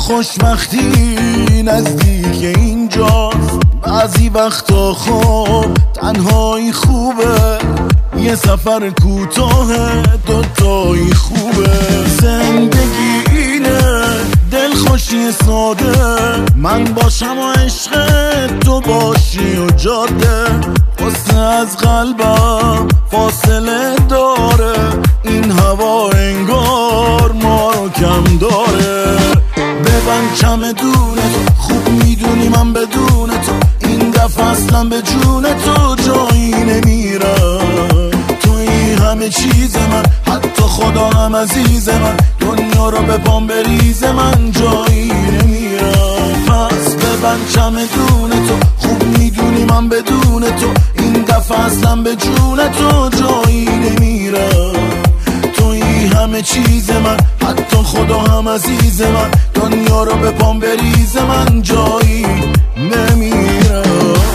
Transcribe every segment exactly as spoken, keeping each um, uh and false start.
خوشبختی نزدیک اینجاست، بعضی وقتا خب تنهایی خوبه، یه سفر کوتاه دوتایی خوبه. زندگی اینه دلخوشی ساده، من باشم و عشق تو باشی و جاده. قصه از قلبم فاصله داره، این هوا انگار ما رو کم داره. ببند چمدون تو، خوب میدونی من بدون تو این دفعه اصلا به جون تو جایی نمیرم. توی همه چیز من، حتی خدا هم عزیز من، دنیا رو به پام بریز من جایی نمیرم. پس ببند چمدون تو، خوب میدونی من بدون تو این دفعه اصلا به جون تو جایی نمیرم. توی همه چیز من، حتی خدا هم عزیز من، دنیا رو به پام بریز من جایی نمیرم.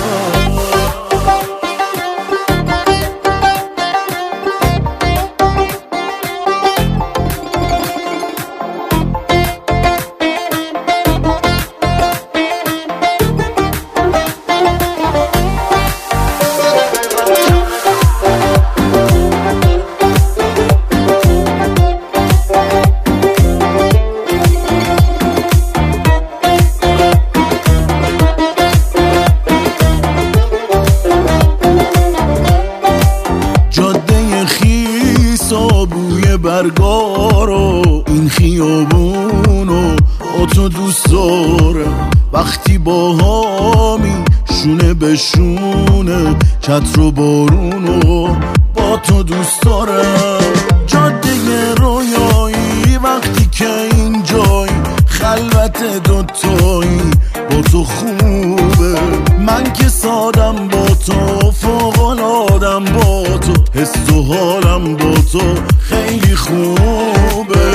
بوی برگارو این خیابونو با تو دوست دارم، وقتی با هامی شونه به شونه چتر و بارونو با تو دوست دارم. جاده رویایی وقتی که اینجایی، خلوت دوتایی با تو خوبه. من که سادم با تو، فوق‌العاده‌ام با تو، حس و حالم با تو خیلی خوبه.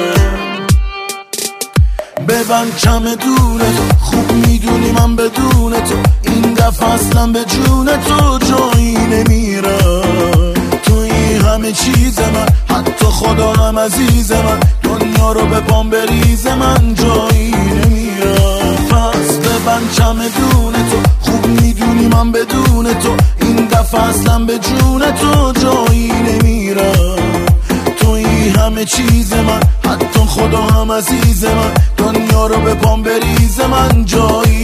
ببند چمدون تو، خوب میدونی من بدون تو این دفعه اصلا به جون تو جایی نمیرم. توی همه چیز من، حتی خدا هم عزیز من، دنیا رو به پام بریز من جایی نمیرم. پس ببند چمدون تو، خوب میدونی من بدون تو این دفعه اصلا به جون تو جایی نمیرم. توی همه چیز من، حتی خدا هم عزیز من، دنیا رو به پام بریز من جایی